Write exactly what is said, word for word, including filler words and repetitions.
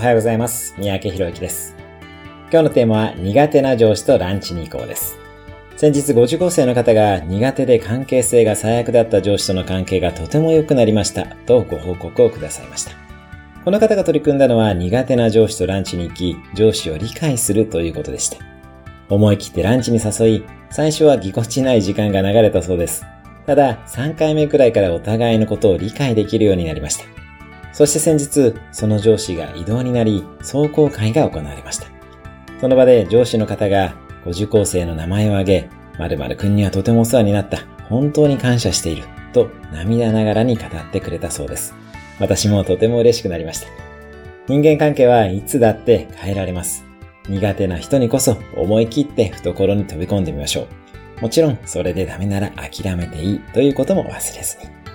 はようございます。三宅宏之です。今日のテーマは苦手な上司とランチに行こうです。先日ご受講生の方が苦手で関係性が最悪だった上司との関係がとても良くなりましたとご報告をくださいました。この方が取り組んだのは苦手な上司とランチに行き、上司を理解するということでした。思い切ってランチに誘い、最初はぎこちない時間が流れたそうです。たださんかいめくらいからお互いのことを理解できるようになりました。そして先日、その上司が異動になり、壮行会が行われました。その場で上司の方がご受講生の名前を挙げ、〇〇くんにはとてもお世話になった。本当に感謝している。と涙ながらに語ってくれたそうです。私もとても嬉しくなりました。人間関係はいつだって変えられます。苦手な人にこそ思い切って懐に飛び込んでみましょう。もちろんそれでダメなら諦めていいということも忘れずに。